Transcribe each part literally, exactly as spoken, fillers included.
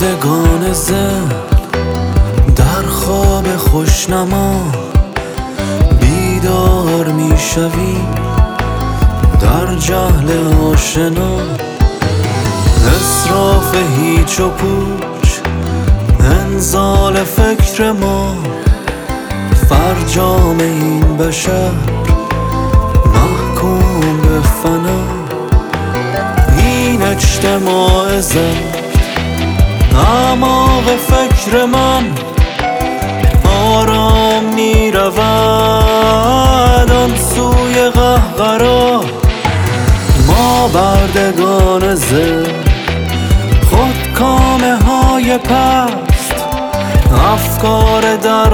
بردگان زل در خواب خوشنما بیدار می شوی در جهل آشنا. اصراف هیچ و پوچ انزال فکر ما فرجام این بشر محکوم به فنا. این اجتماع زرد اعماق فکر من آرام می رود آن سوی قهقرا. ما بردگان زرد خودکامه های پست افکار در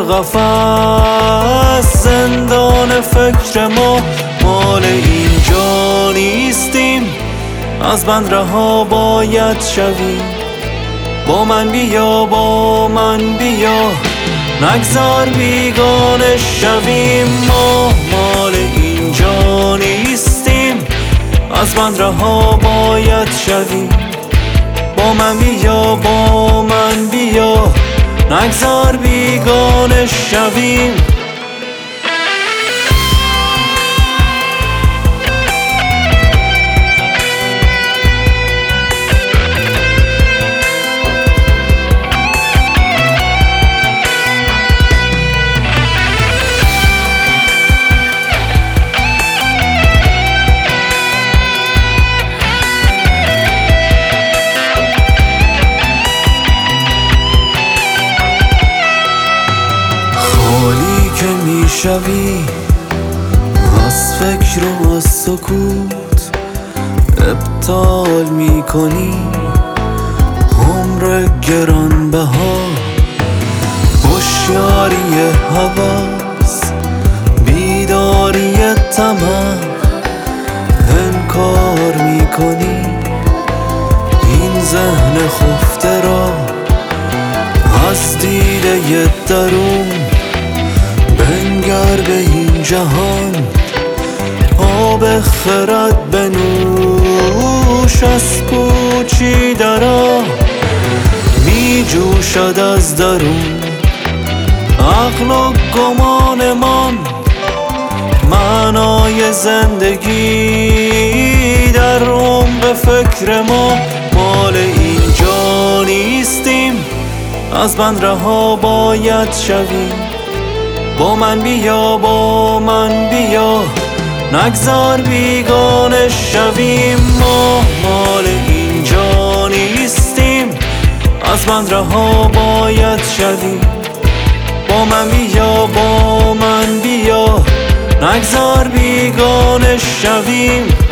قفس زندان فکر ما مال اینجا نیستیم. از بند رها باید شویم. با من بیا با من بیا نگذار بیگانه شویم. ما مال اینجا نیستیم. از بند رها باید شویم. با من بیا با من بیا نگذار بیگانه شویم. که می شوی از فکر و از سکوت ابطال می کنی عمر گرانبها. هوشیاری هوس بیداری طمع انکار می کنی این ذهن خفته را از دیده درون. بنگر به این جهان آب خرد بنوش از پوچیده را می جوشد از درون. عقل و گمانمان معنای زندگی در عمق فکر ما مال اینجا نیستیم. از بند رها باید شویم. با من بیا با من بیا نگذار بیگانه شویم. ما مال اینجا نیستیم. از بند رها باید شویم. با من بیا با من بیا نگذار بیگانه شویم.